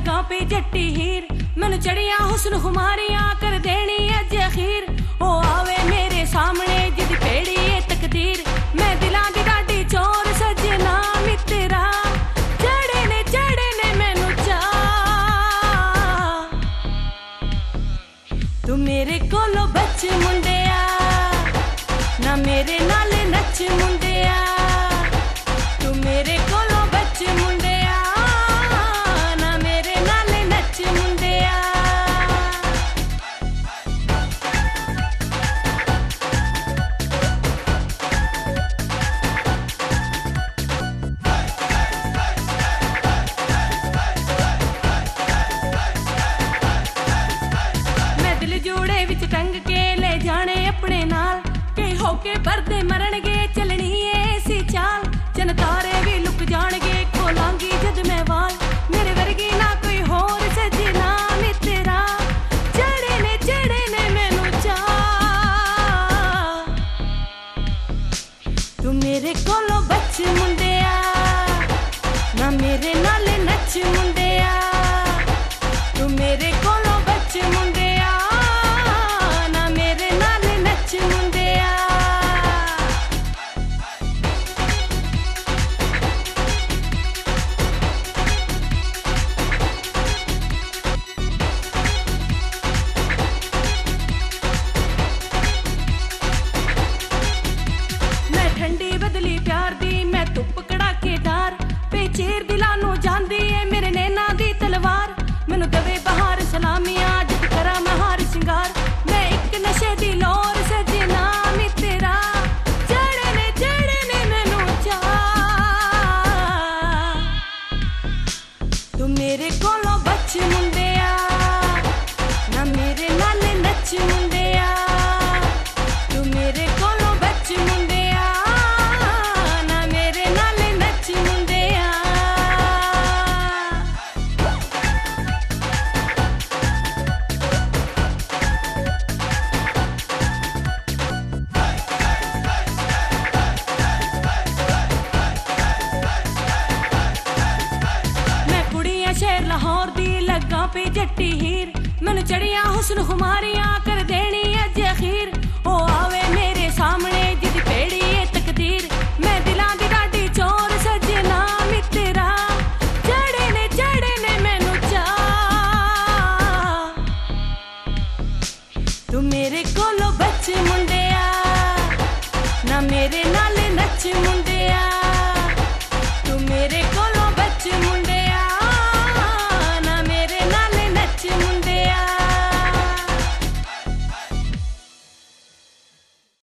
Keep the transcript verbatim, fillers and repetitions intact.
लगा पे जट्टी हीर मैनू चढ़िया हुस्न खुमारियां कर देनी अज अखीर ओ आवे मेरे सामने जिद पेड़ी है तकदीर मैं दिलां दी डाडी चोर सजना मित्रा चढ़े ने चढ़े ने मैनू चा तू मेरे कोलो बच मुंडिया ना मेरे नाल नच मुंडिया तू मेरे कोलो बच मुंडिया ना मेरे नाल नच मुंडिया मैं दिल जोड़े विच टंग के ले जाने अपने नाल के होके भरदे मरनगे चलनी ऐसी चाल चन तारे भी लुक जाणगे खोलांगी जद मैं वाल मेरे वर्गी ना कोई होर सजना मित्रा चढ़े ने चढ़े ने मैनू चा तू मेरे कोलो बच मुंडिया ना मेरे नाल नच मुंडिया तू मेरे कोलो बच मुंडिया ना मेरे नाल नच मुंडिया मैं ठंडी बदली प्यार दी मैं धुप कड़ाकेदार बेचेर दिलां नू जांदी है मेरे नैना दी तलवार मैनू दवे बहार सलामियां जद करा मैं हार सिंगार मैं एक नशे दी लोर सजना मित्रा चढ़े ने चढ़े ने मैनू चा तू मेरे कोलो बच मुंडिया ना मेरे नाल नच मुंडिया तू मेरे कोलो बच मुंडिया ना मेरे नाल नच मुंडिया मैं कुड़ियां शहर लाहौर दी लगा पे जट्टी हीर मैनू चढ़िया हुस्न खुमारियां कर देनी अज अखीर ओ आवे मेरे सामने जिद पेड़ी है तकदीर मैं दिलां दी डाडी चोर सजना मित्रा चढ़े ने चढ़े ने मैनू चा तू मेरे कोलो बच मुंडिया ना मेरे नाल नच मुंडिया तू मेरे कोलो